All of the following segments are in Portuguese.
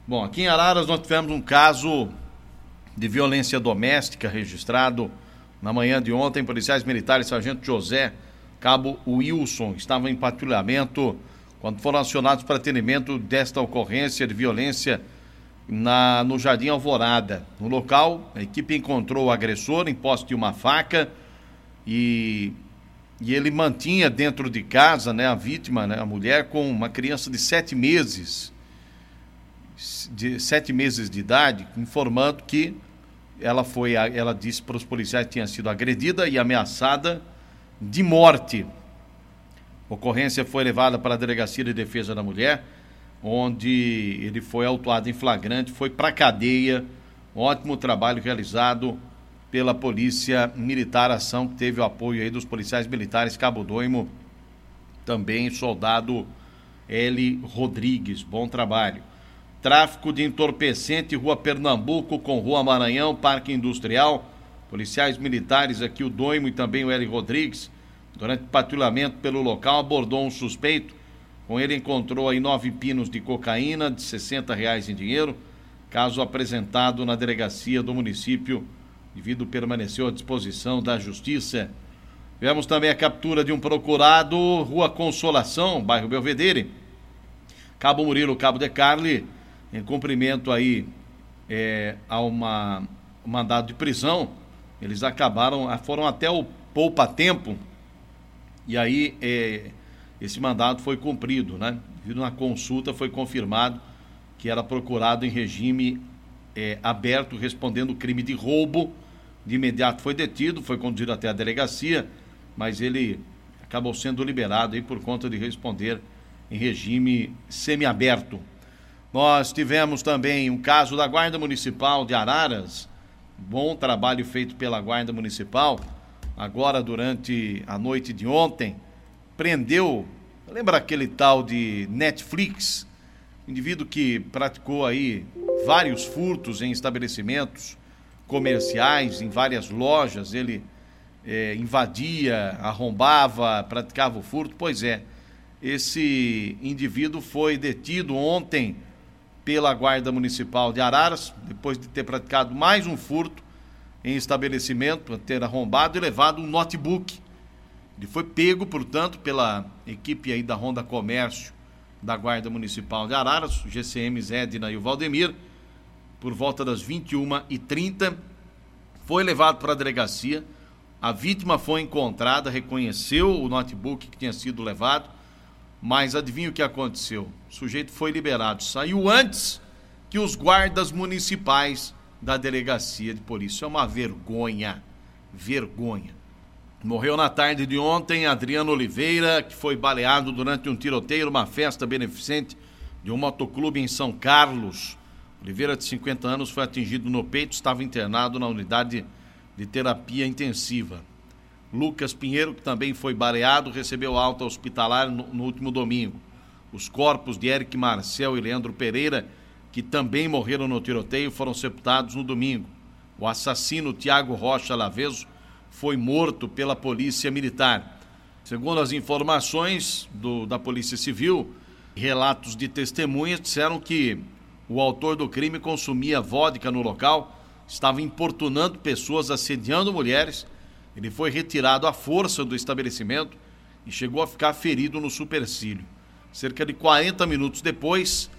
Bom, aqui em Araras nós tivemos um caso de violência doméstica registrado na manhã de ontem. Policiais militares, sargento José, cabo Wilson, estavam em patrulhamento quando foram acionados para atendimento desta ocorrência de violência no Jardim Alvorada. No local, a equipe encontrou o agressor em posse de uma faca e ele mantinha dentro de casa, né, a vítima, né, a mulher, com uma criança de 7 meses de idade, informando que ela disse para os policiais que tinha sido agredida e ameaçada de morte. A ocorrência foi levada para a Delegacia de Defesa da Mulher, onde ele foi autuado em flagrante, foi para a cadeia. Ótimo trabalho realizado pela Polícia Militar, ação que teve o apoio aí dos policiais militares Cabo Doimo, também soldado L. Rodrigues. Bom trabalho. Tráfico de entorpecente, Rua Pernambuco com Rua Maranhão, Parque Industrial. Policiais militares aqui, o Doimo e também o L. Rodrigues, durante patrulhamento pelo local, abordou um suspeito. Com ele encontrou aí 9 pinos de cocaína, de R$60 em dinheiro. Caso apresentado na delegacia do município, devido permaneceu à disposição da Justiça. Tivemos também a captura de um procurado, Rua Consolação, bairro Belvedere. Cabo Murilo, Cabo de Carli, em cumprimento aí a um mandado de prisão. Eles foram até o poupa-tempo, e aí esse mandado foi cumprido, né? Devido na consulta foi confirmado que era procurado em regime aberto, respondendo crime de roubo. De imediato foi detido, foi conduzido até a delegacia, mas ele acabou sendo liberado aí por conta de responder em regime semiaberto. Nós tivemos também um caso da Guarda Municipal de Araras. Bom trabalho feito pela Guarda Municipal. Agora, durante a noite de ontem, prendeu, lembra aquele tal de Netflix? Indivíduo que praticou aí vários furtos em estabelecimentos comerciais, em várias lojas. Ele invadia, arrombava, praticava o furto. Pois é, esse indivíduo foi detido ontem pela Guarda Municipal de Araras, depois de ter praticado mais um furto em estabelecimento, ter arrombado e levado um notebook. Ele foi pego, portanto, pela equipe aí da Ronda Comércio da Guarda Municipal de Araras, o GCMs Edna e o Valdemir, por volta das 21h30, foi levado para a delegacia. A vítima foi encontrada, reconheceu o notebook que tinha sido levado, mas adivinha o que aconteceu? O sujeito foi liberado, saiu antes que os guardas municipais da delegacia de polícia. É uma vergonha, vergonha. Morreu na tarde de ontem Adriano Oliveira, que foi baleado durante um tiroteio, uma festa beneficente de um motoclube em São Carlos. Oliveira, de 50 anos, foi atingido no peito, estava internado na unidade de terapia intensiva. Lucas Pinheiro, que também foi baleado, recebeu alta hospitalar no último domingo. Os corpos de Eric Marcel e Leandro Pereira, que também morreram no tiroteio, foram sepultados no domingo. O assassino Tiago Rocha Laveso foi morto pela Polícia Militar. Segundo as informações da Polícia Civil, relatos de testemunhas disseram que o autor do crime consumia vodka no local, estava importunando pessoas, assediando mulheres. Ele foi retirado à força do estabelecimento e chegou a ficar ferido no supercílio. Cerca de 40 minutos depois,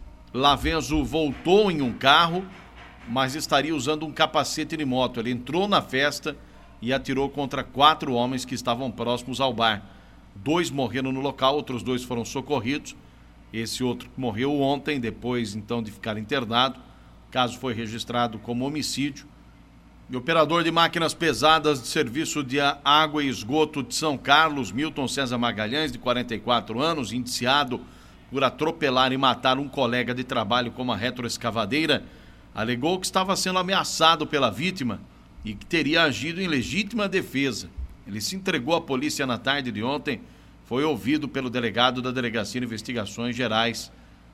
Laveso voltou em um carro, mas estaria usando um capacete de moto. Ele entrou na festa e atirou contra 4 homens que estavam próximos ao bar. 2 morreram no local, outros 2 foram socorridos. Esse outro morreu ontem, depois então de ficar internado. O caso foi registrado como homicídio. O operador de máquinas pesadas de serviço de água e esgoto de São Carlos, Milton César Magalhães, de 44 anos, indiciado por atropelar e matar um colega de trabalho com uma retroescavadeira, alegou que estava sendo ameaçado pela vítima e que teria agido em legítima defesa. Ele se entregou à polícia na tarde de ontem, foi ouvido pelo delegado da Delegacia de Investigações Gerais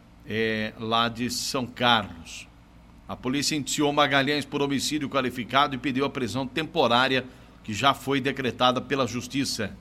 lá de São Carlos. A polícia indiciou Magalhães por homicídio qualificado e pediu a prisão temporária, que já foi decretada pela Justiça.